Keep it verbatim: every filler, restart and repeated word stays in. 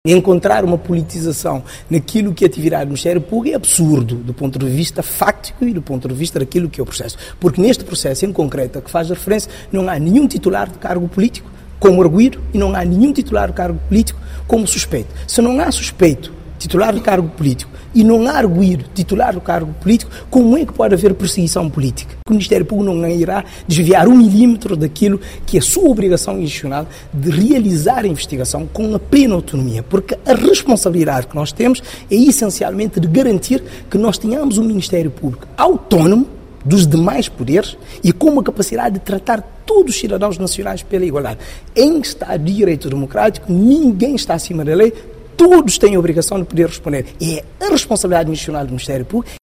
Encontrar uma politização naquilo que é atividade do Ministério Público é absurdo, do ponto de vista fáctico e do ponto de vista daquilo que é o processo. Porque neste processo em concreto a que faz referência, não há nenhum titular de cargo político como arguido e não há nenhum titular de cargo político como suspeito. Se não há suspeito, titular de cargo político, e não há arguido, titular do cargo político, como é que pode haver perseguição política? O Ministério Público não irá desviar um milímetro daquilo que é a sua obrigação institucional de realizar a investigação com a plena autonomia, porque a responsabilidade que nós temos é essencialmente de garantir que nós tenhamos um Ministério Público autónomo dos demais poderes e com uma capacidade de tratar todos os cidadãos nacionais pela igualdade. Em Estado de Direito Democrático, ninguém está acima da lei, todos têm a obrigação de poder responder. É a responsabilidade institucional do Ministério Público.